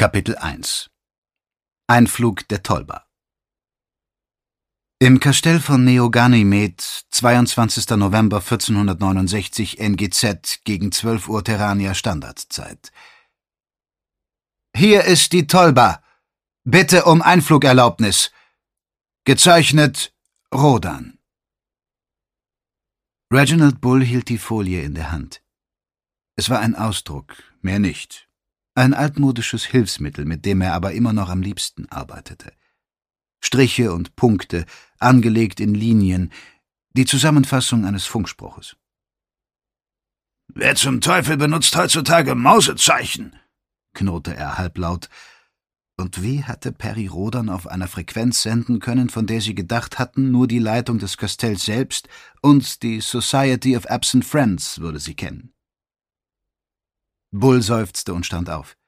Kapitel 1 Einflug der Tolba. Im Kastell von Neoganimed, 22. November 1469 NGZ gegen 12 Uhr Terrania Standardzeit. Hier ist die Tolba. Bitte um Einflugerlaubnis. Gezeichnet Rodan. Reginald Bull hielt die Folie in der Hand. Es war ein Ausdruck, mehr nicht. Ein altmodisches Hilfsmittel, mit dem er aber immer noch am liebsten arbeitete. Striche und Punkte, angelegt in Linien, die Zusammenfassung eines Funkspruches. »Wer zum Teufel benutzt heutzutage Mausezeichen?« knurrte er halblaut. Und wie hatte Peri Rodan auf einer Frequenz senden können, von der sie gedacht hatten, nur die Leitung des Kastells selbst und die Society of Absent Friends würde sie kennen? Bull seufzte und stand auf.